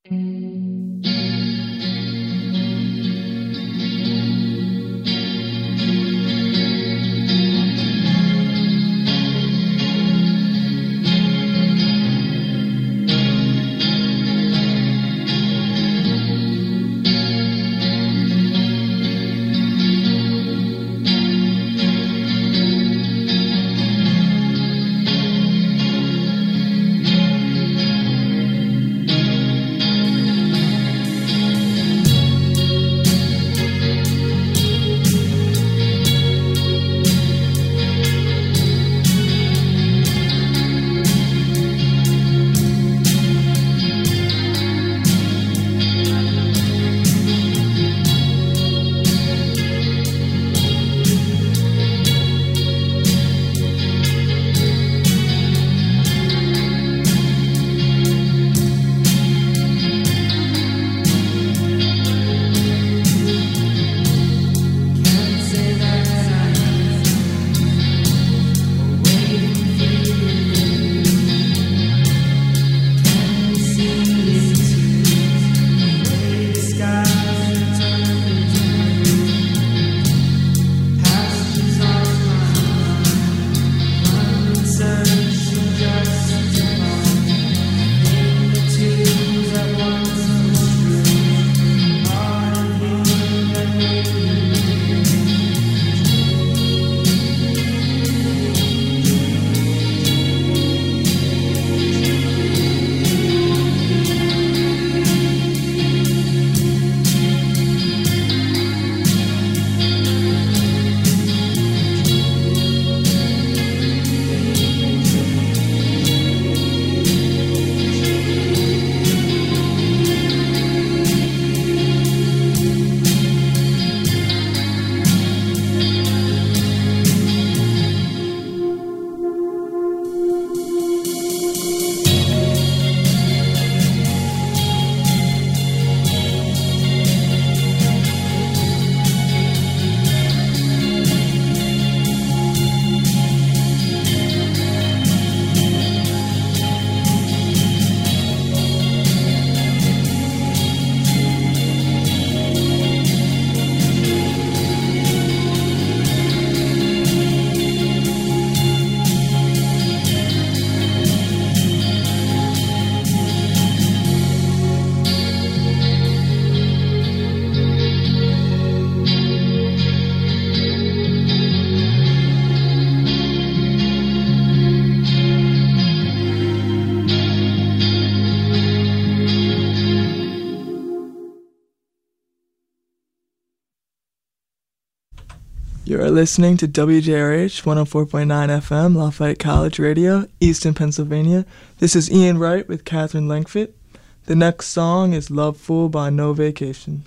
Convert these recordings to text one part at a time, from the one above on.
You're listening to WJRH 104.9 FM, Lafayette College Radio, Easton, Pennsylvania. This is Ian Wright with Catherine Langford. The next song is Love Fool by No Vacation.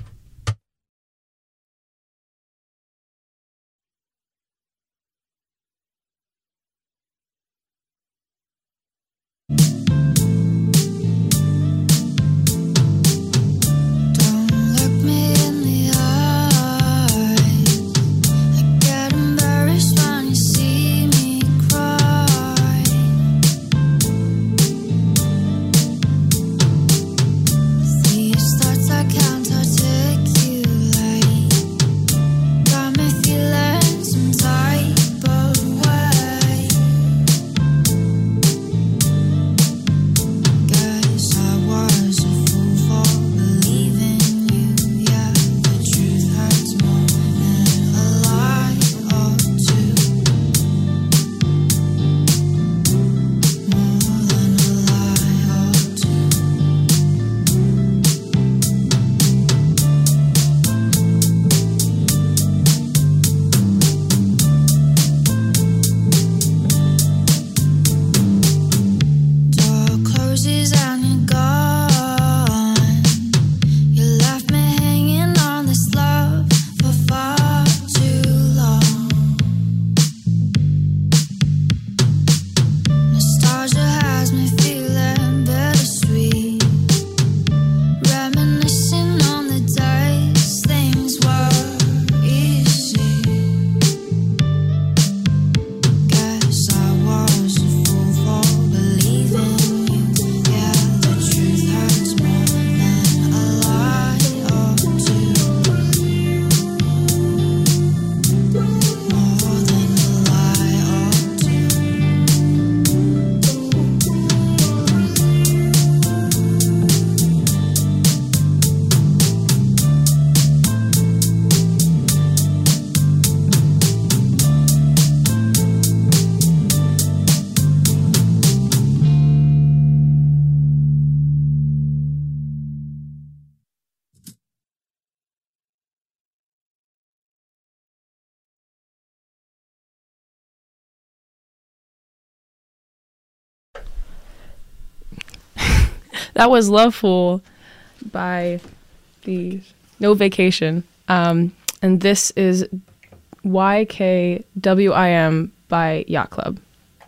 Take That was Loveful by the No Vacation. And this is YKWIM by Yacht Club.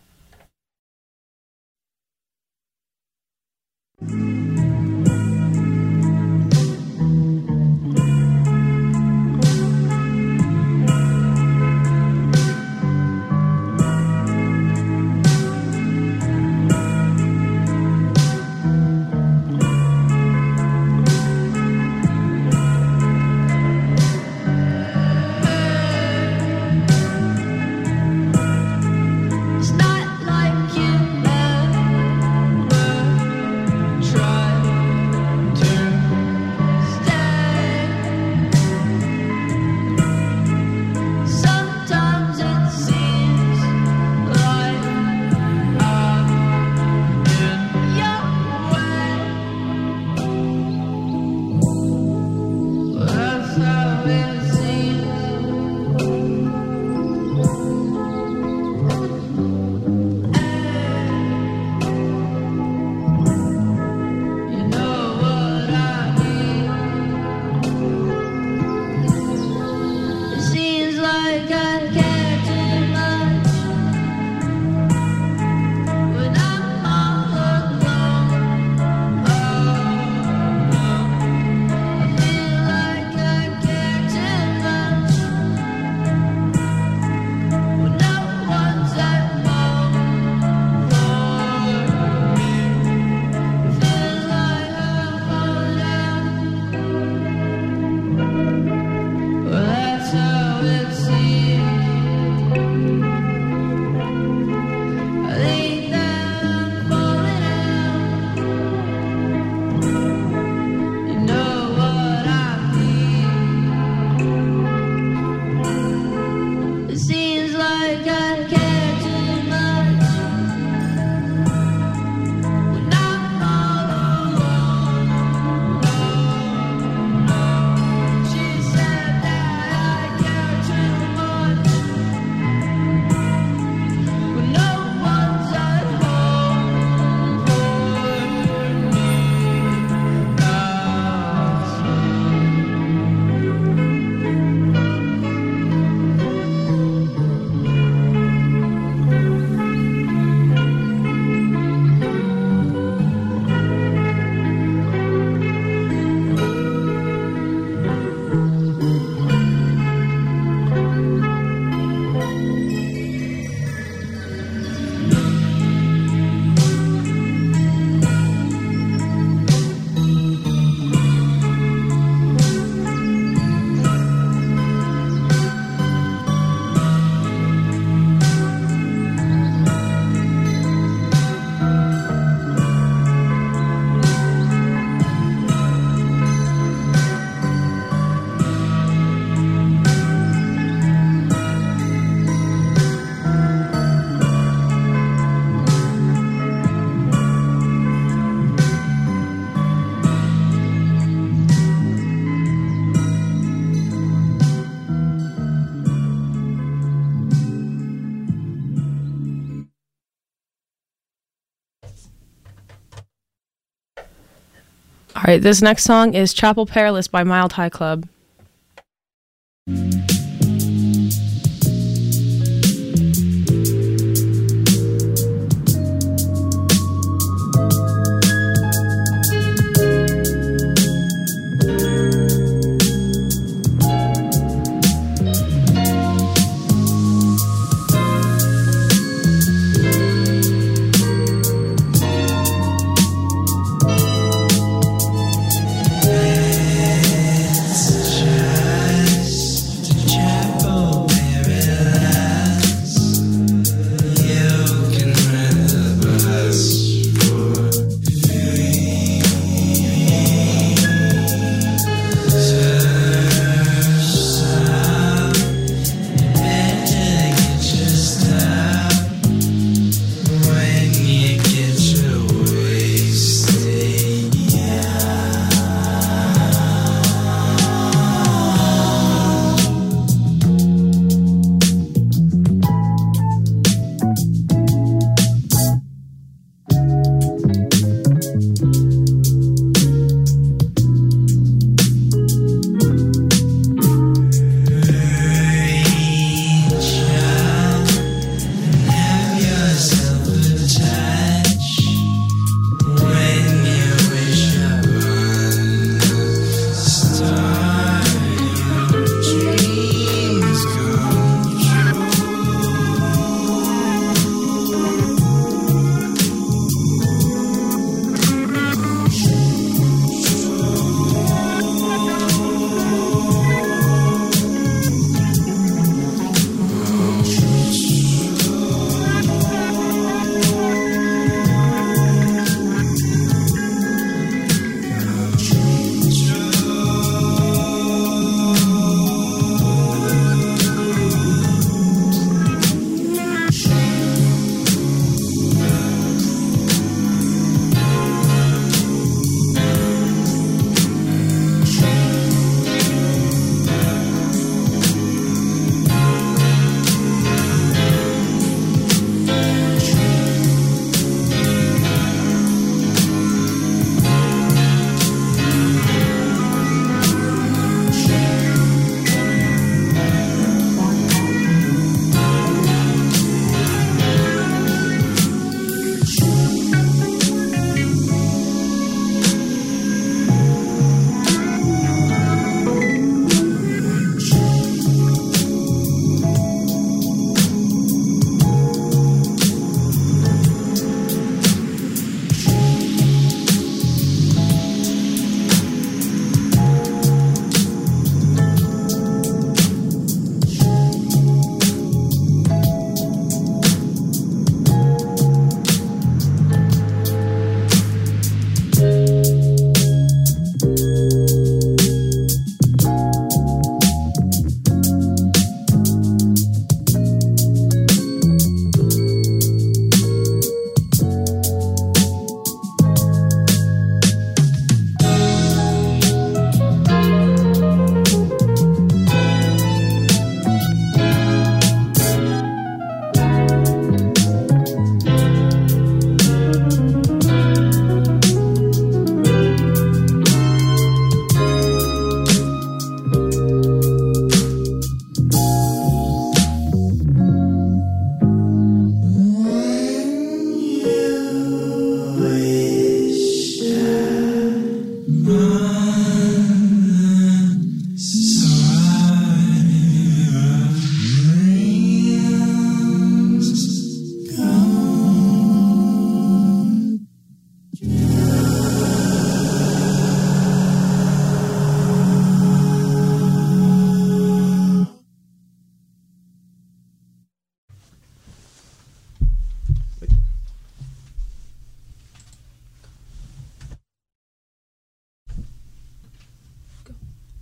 All right, this next song is Chapel Perilous by Mild High Club.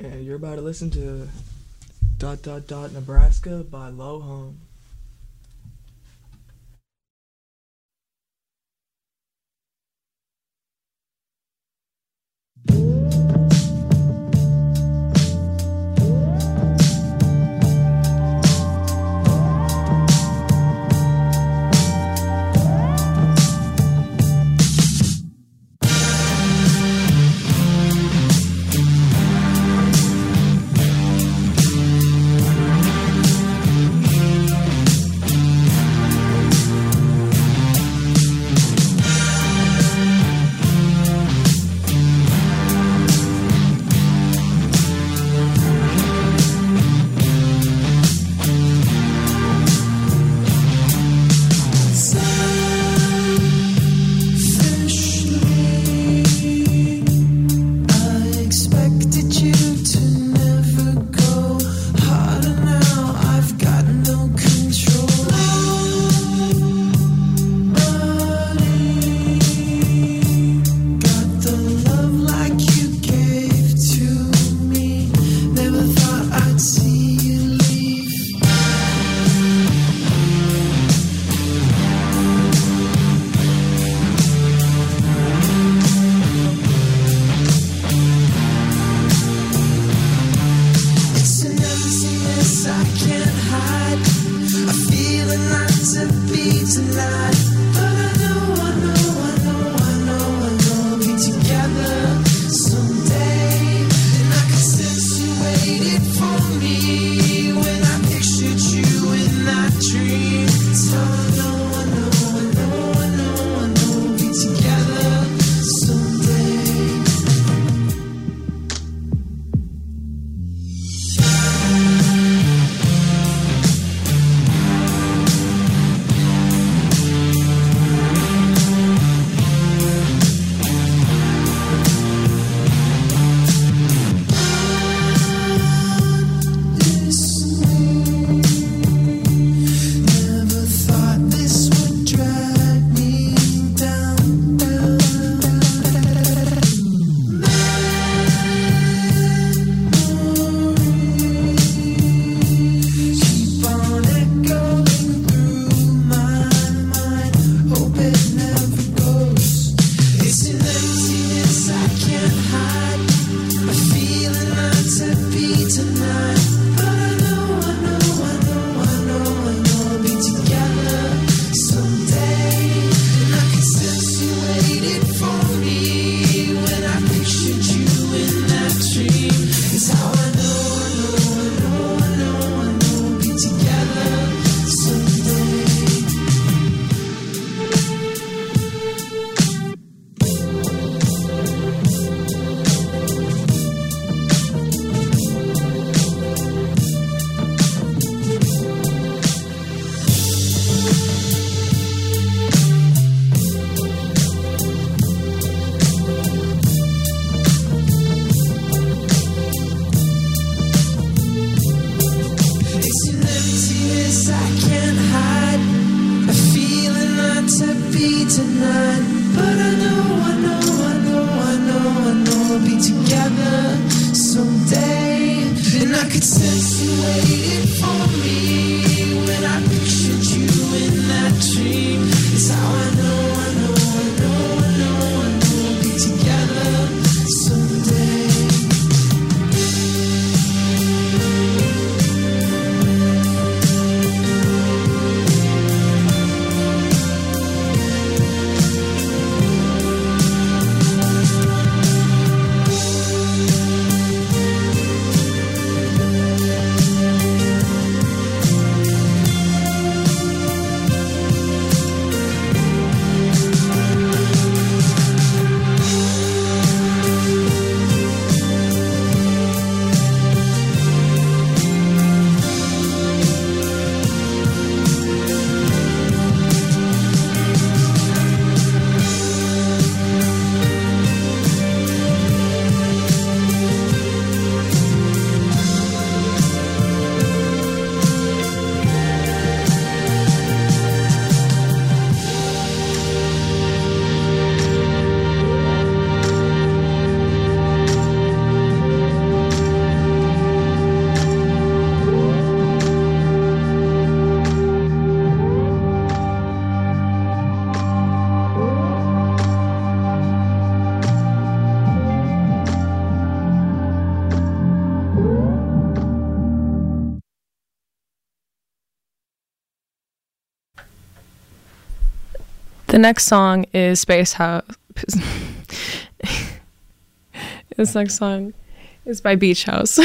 And you're about to listen to Nebraska by Low Home. The next song is Space House. This next song is by Beach House.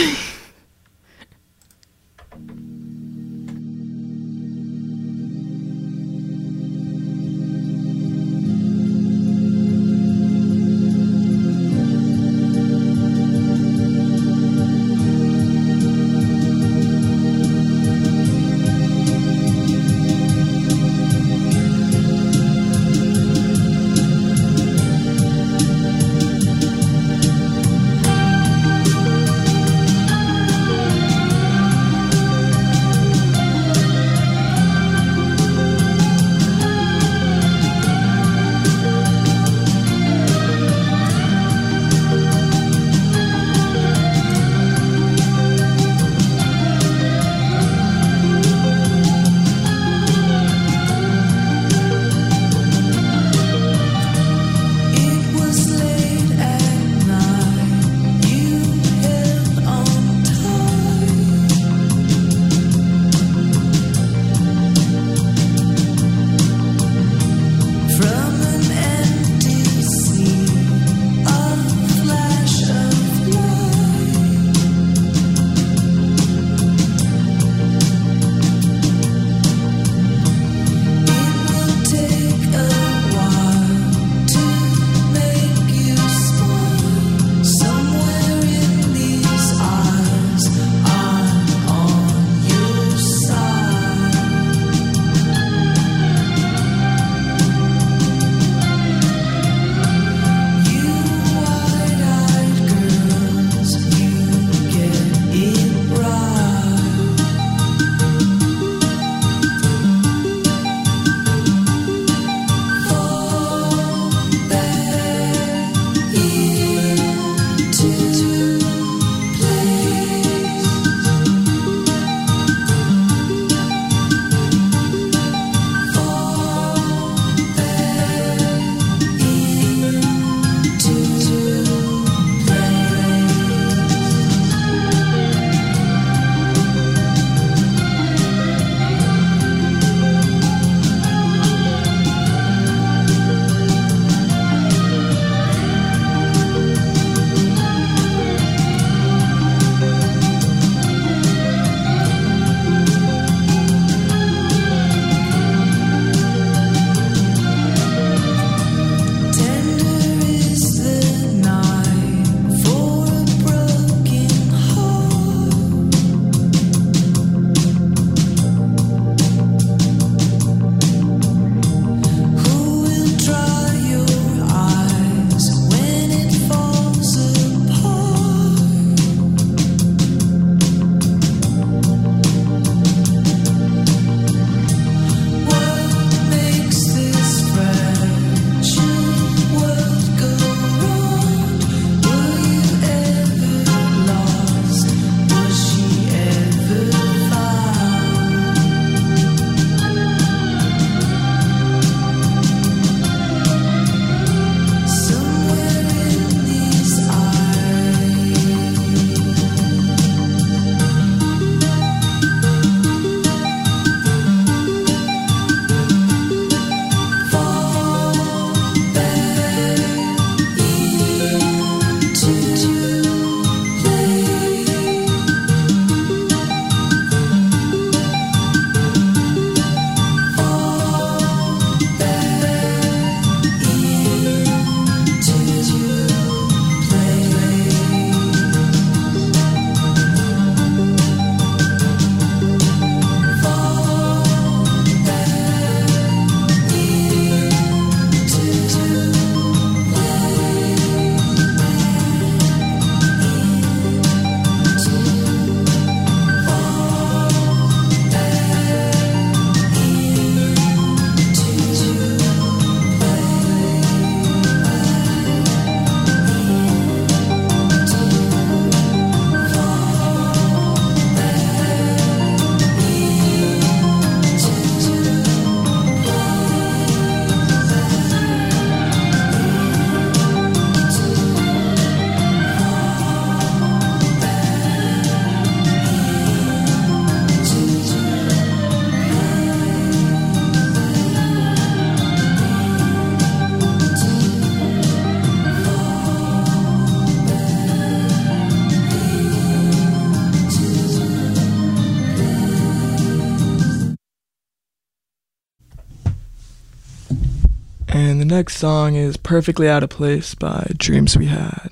next song is Perfectly Out of Place by Dreams We Had.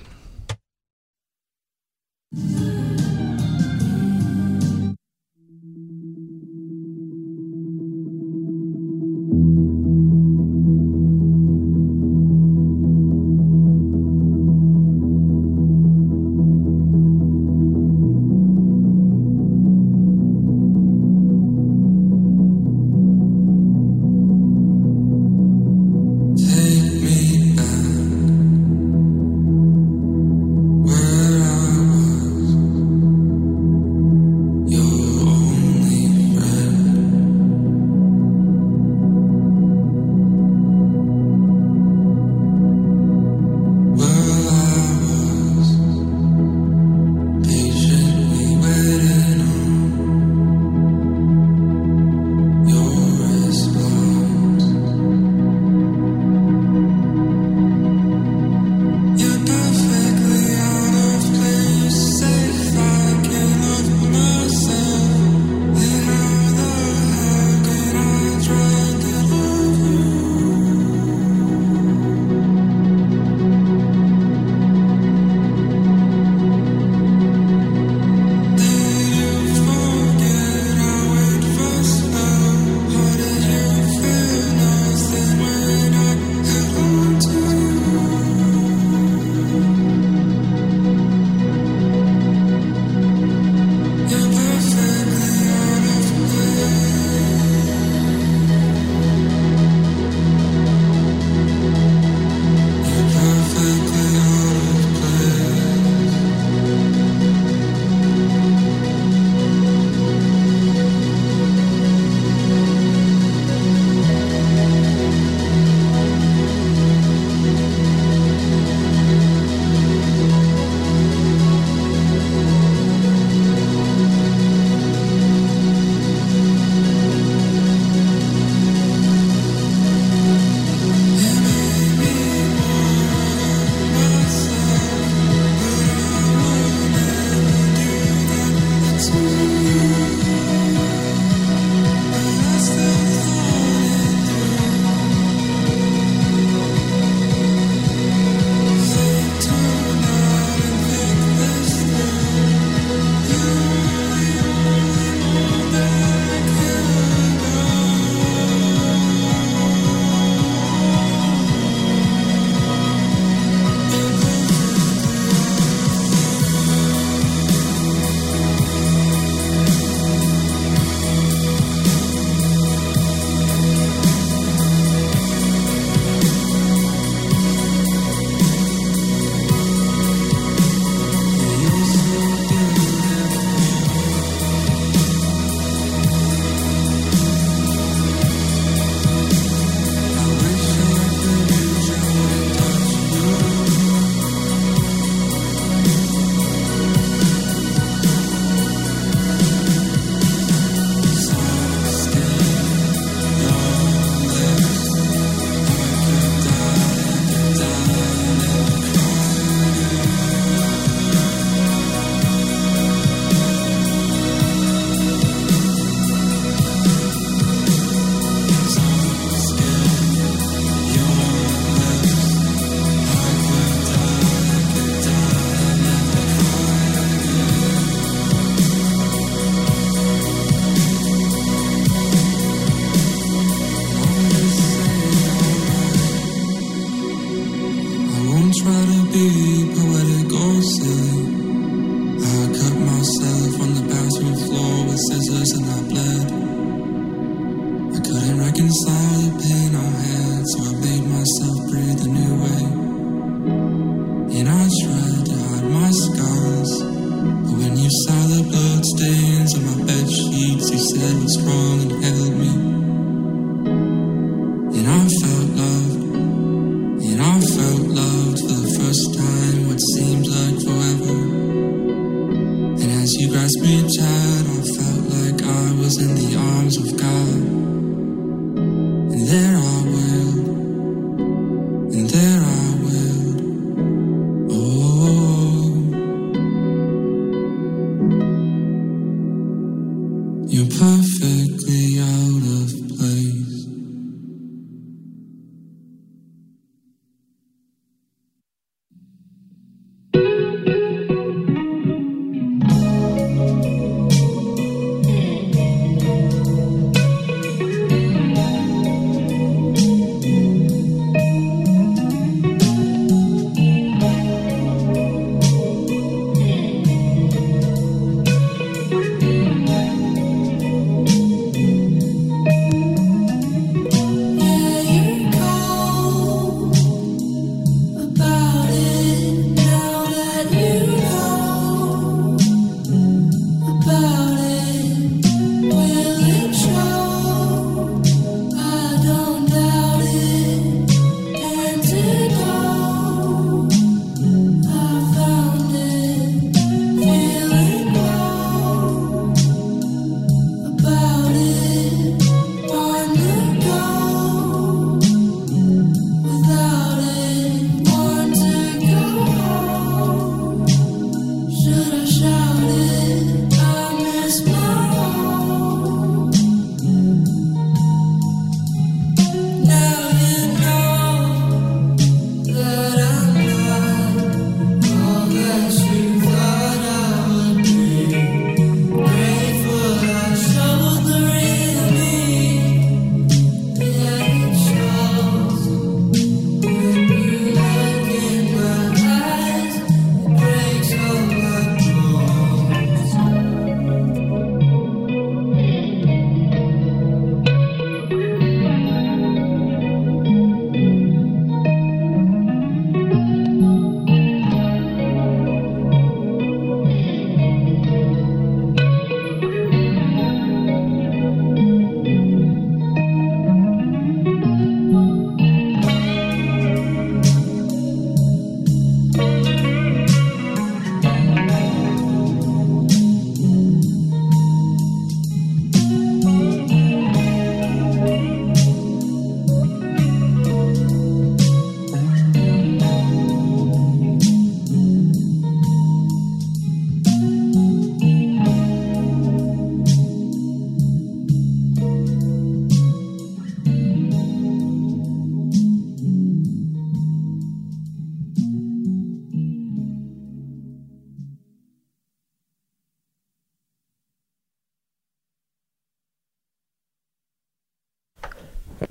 As you grasped me tight, I felt like I was in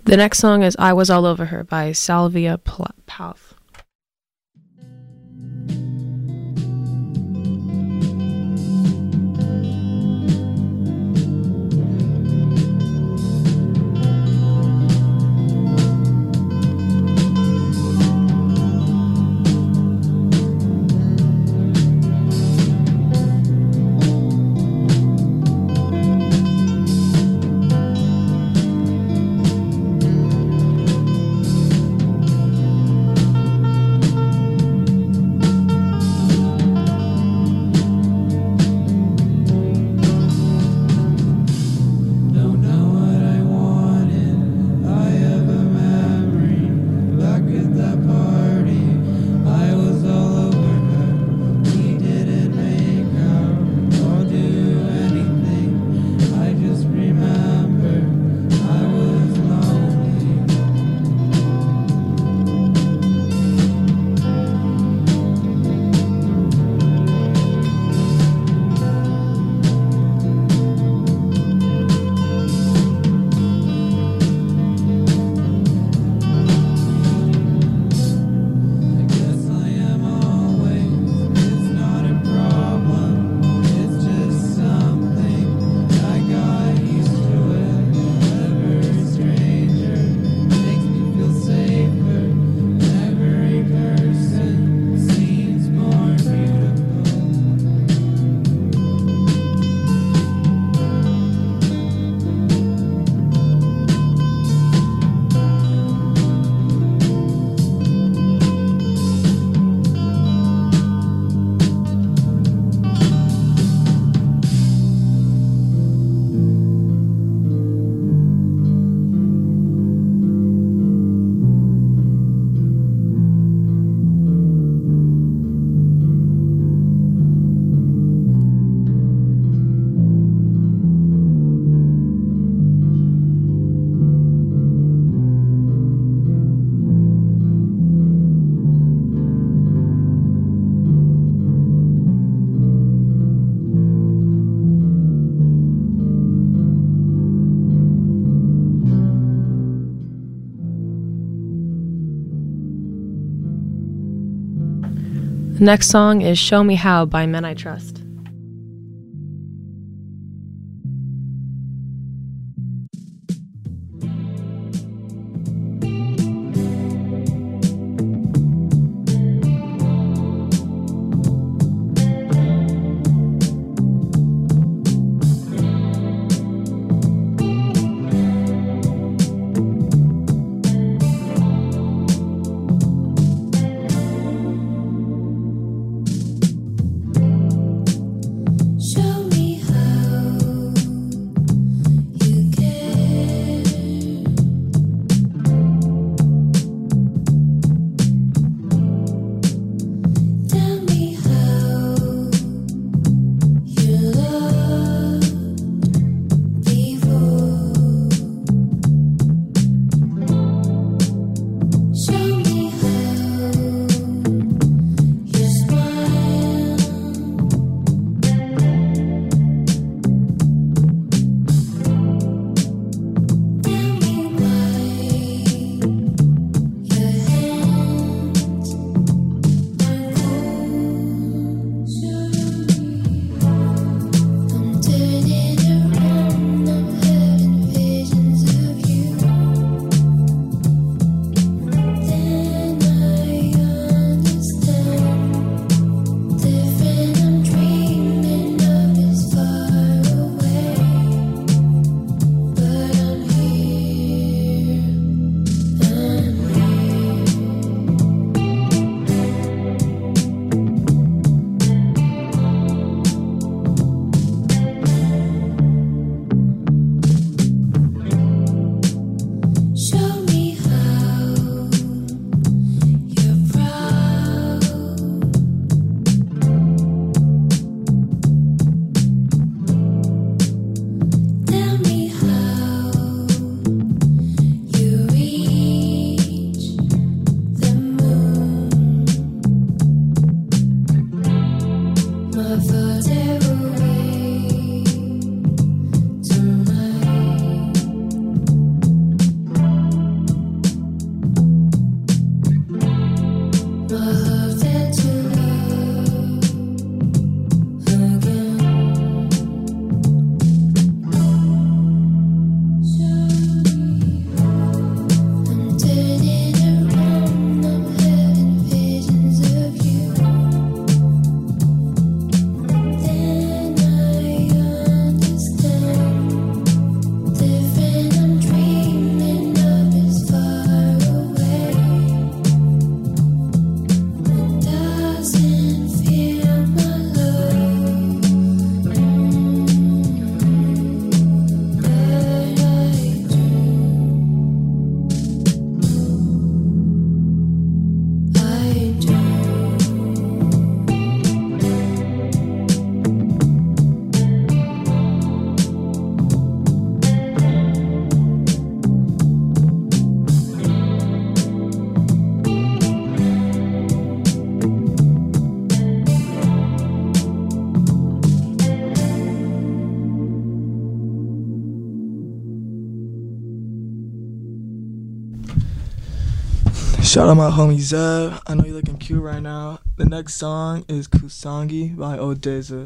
The next song is I Was All Over Her by Salvia Plath. The next song is Show Me How by Men I Trust. Shout out my homie Zev. I know you're looking cute right now. The next song is Kusangi by Odeza.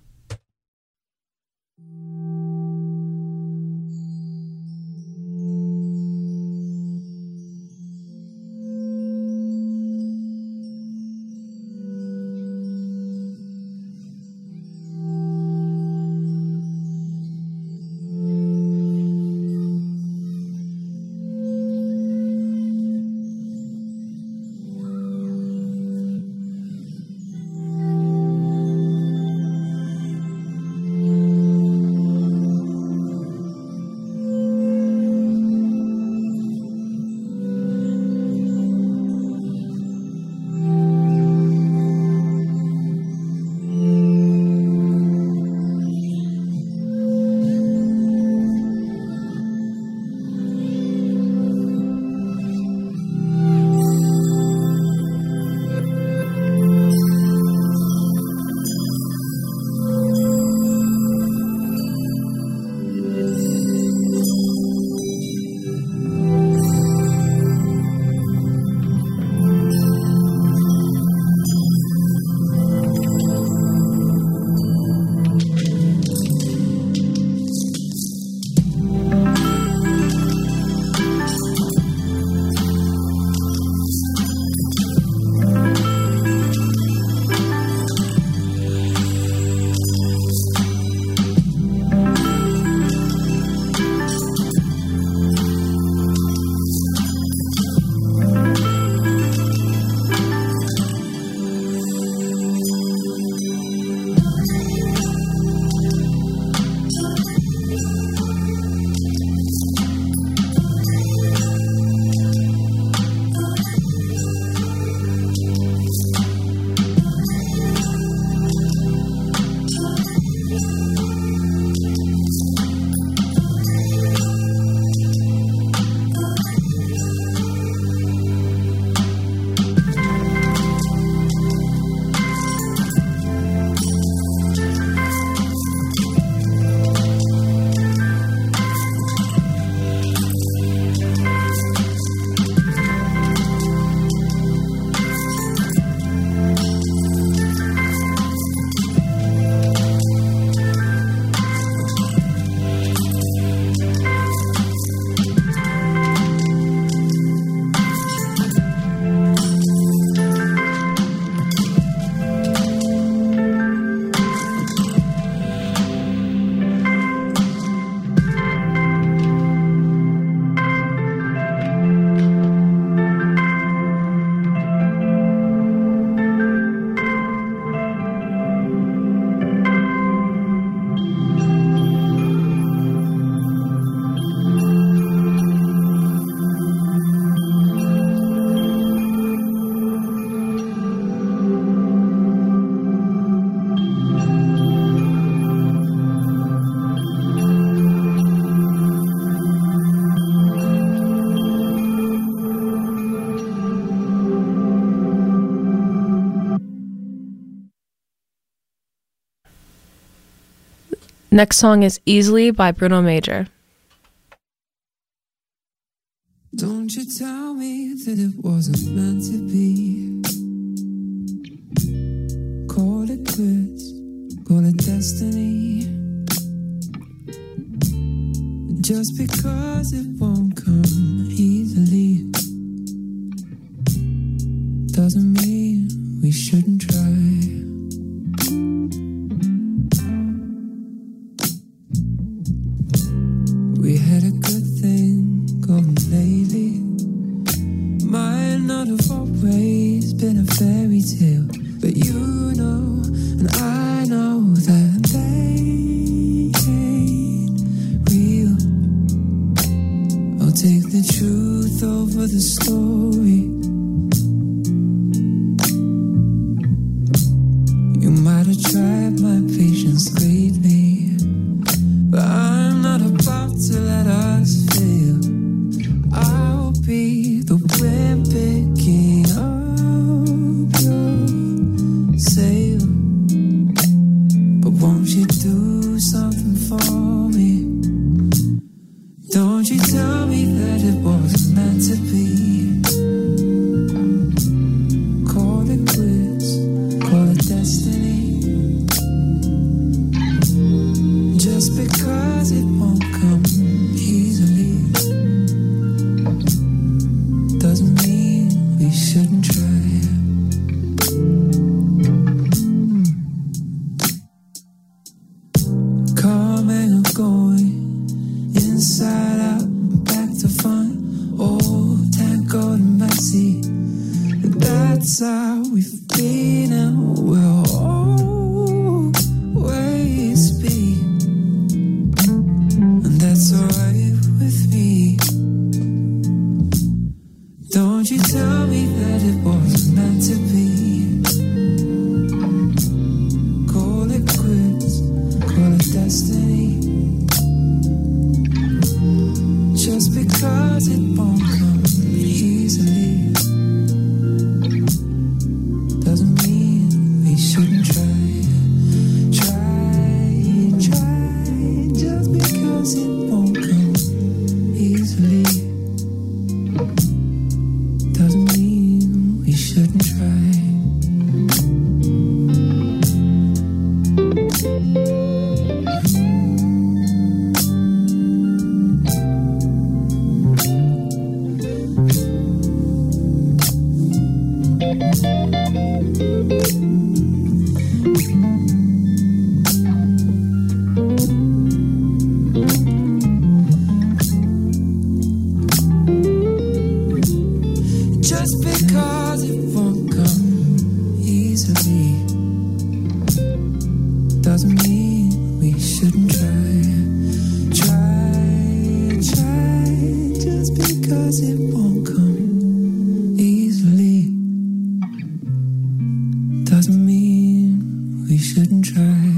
Next song is Easily by Bruno Major. Don't you tell me that it wasn't meant to be. Just because it won't come easily doesn't mean we shouldn't try. We had a good thing going lately. Might not have always been a fairy tale, but you know and I know that they ain't real. I'll take the truth over the story. You might have tried my patience greatly, but I'm not about to let us fail. I'll be the wind picking up your sail. But won't you do something for me? Don't you tell me that it wasn't meant to be. Call it quits, call it destiny. Just because it won't come easily doesn't mean we shouldn't try. Coming and going, inside out, back to fun. Oh, tangled and messy. That's how we've been and we'll always be. And that's alright with me. Don't you tell me that it wasn't meant to be. Call it quits, call it destiny. Just because it won't come easily doesn't mean we shouldn't try. Try, just because it won't come easily doesn't mean we shouldn't try. Just because it won't come easily doesn't mean we shouldn't try. Try, just because it won't come easily doesn't mean we shouldn't try.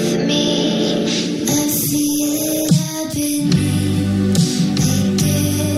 I see it happening again.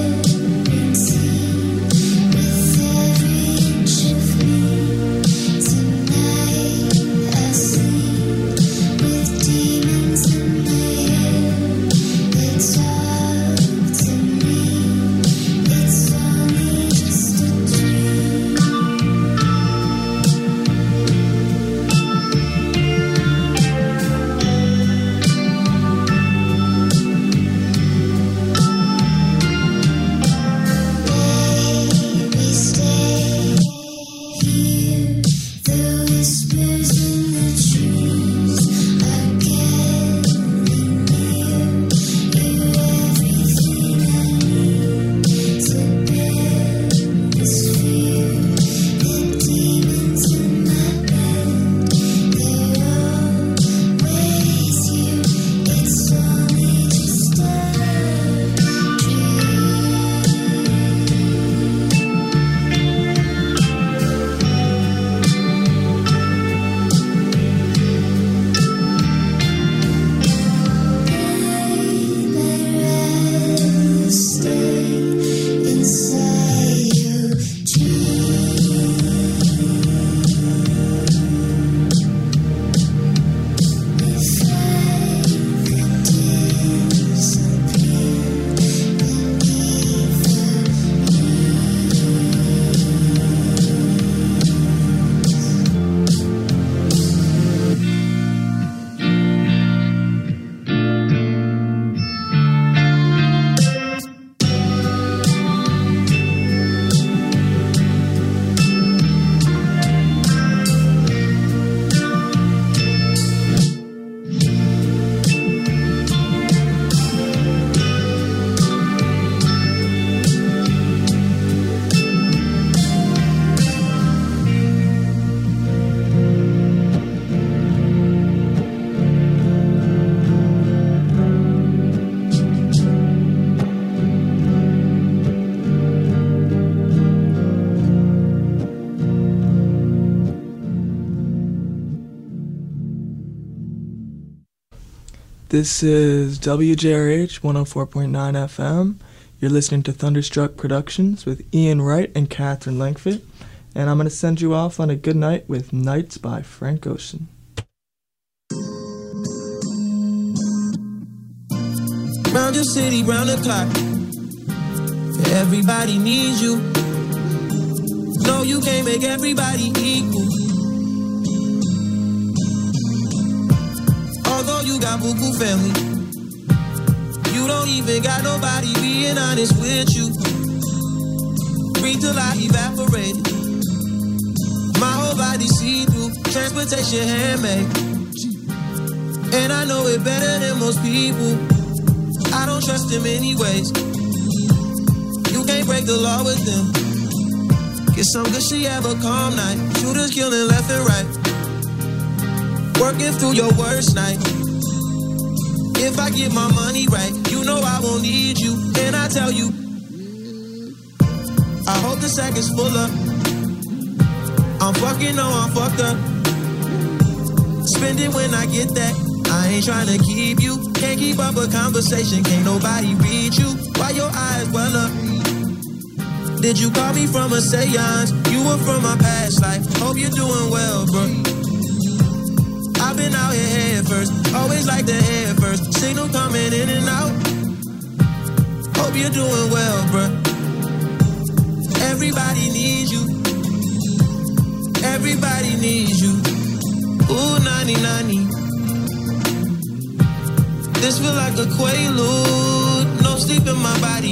This is WJRH 104.9 FM. You're listening to Thunderstruck Productions with Ian Wright and Catherine Langford. And I'm going to send you off on a good night with Nights by Frank Ocean. Round your city, round the clock. Everybody needs you. No, you can't make everybody equal. Although you got buku family, you don't even got nobody being honest with you. Breathe till I evaporate. My whole body see-through, transportation handmade. And I know it better than most people. I don't trust them anyways. You can't break the law with them. Get some good shit, have a calm night. Shooters killing left and right. Working through your worst night. If I get my money right, you know I won't need you. And I tell you, I hope the sack is full up. I'm fucking, no, I'm fucked up. Spend it when I get that. I ain't trying to keep you. Can't keep up a conversation. Can't nobody read you. Why your eyes well up? Did you call me from a seance? You were from my past life. Hope you're doing well, bro. I've been out here head first. Always like the head first. Signal coming in and out. Hope you're doing well, bro. Everybody needs you. Everybody needs you. Ooh, nani, nani. This feel like a quaalude. No sleep in my body.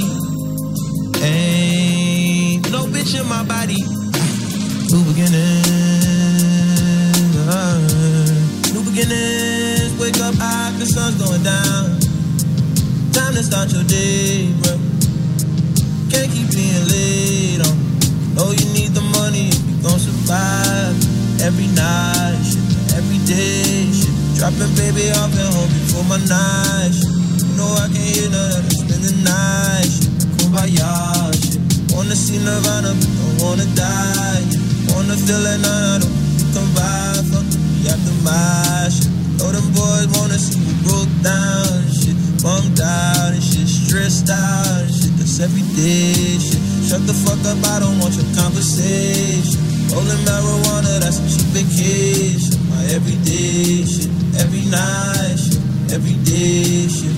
Ain't no bitch in my body. New beginnings. New beginnings. Wake up high, the sun's going down. Time to start your day, bro. Can't keep being late on. Oh, you need the money if you gon' survive. Every night, shit, every day, shit. Dropping baby off at home before my night, shit. You know I can't hear none of spend the night, shit. Kumbaya, shit. Wanna see Nirvana, but don't wanna die, yeah. Wanna feel it, nah, I don't come by. Fuck with me after my shit. Oh, them boys wanna see me broke down and shit. Bummed out and shit, stressed out and shit. That's every day, shit. Shut the fuck up, I don't want your conversation. Rolling marijuana, that's a cheap vacation. My everyday shit, every night shit, every day shit.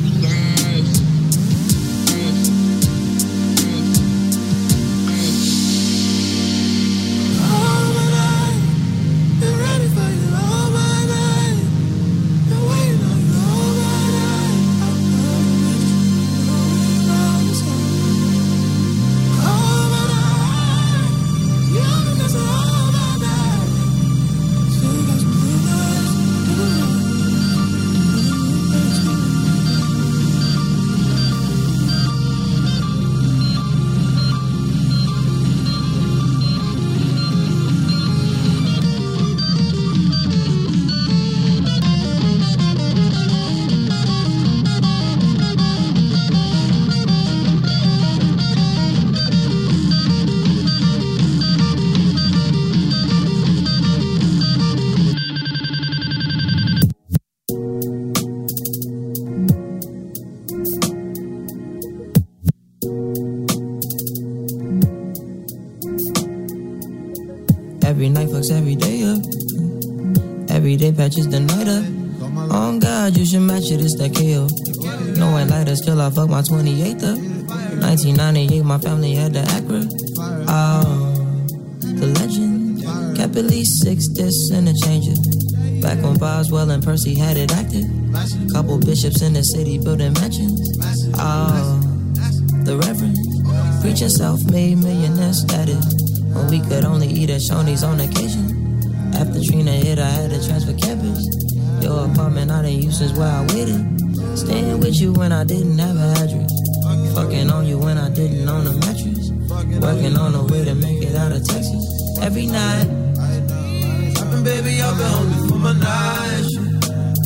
Every night fucks every day up. Every day patches the night up. Oh God, you should match it, it's that KO. No white lighters till I fuck my 28th up. 1998, my family had the Acura. Oh, the legend. Kept at least 6 discs and a changer. Back when Boswell and Percy had it active. Couple bishops in the city building mansions. Oh, the Reverend. Preaching self-made millionaire status. When we could only eat at Shoney's on occasion. After Trina hit, I had to transfer campus. Your apartment I didn't use since where I waited. Staying with you when I didn't have an address. Fucking on you when I didn't own a mattress. Working on a way to make it out of Texas. Every night. Dropping baby up at home before my night shit.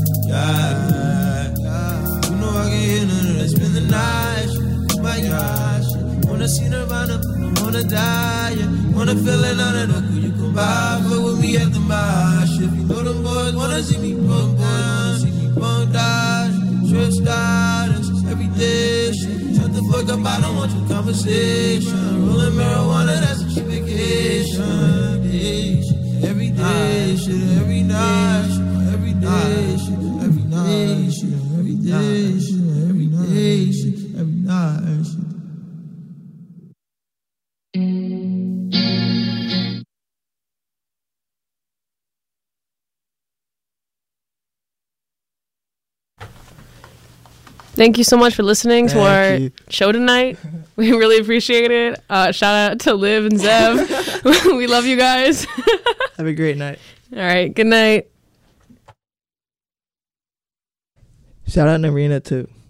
Yeah. You know I can hear none of that. Spend the night shit. My gosh. Wanna see Nirvana, but don't wanna die, yeah. Wanna feel it, none of the cool you come by. Fuck with me at the mosh. If you know them boys wanna see me bump down, see me bump down. Trip status, everyday shit. Shut the fuck up, I don't want your conversation. Rolling marijuana, that's a cheap vacation. Every day shit, every night shit, every day shit, every night shit, every day shit, every day shit, every night shit. Thank you so much for listening to our Thank you. show tonight. We really appreciate it. Shout out to Liv and Zev. We love you guys. Have a great night. All right. Good night. Shout out Narina too.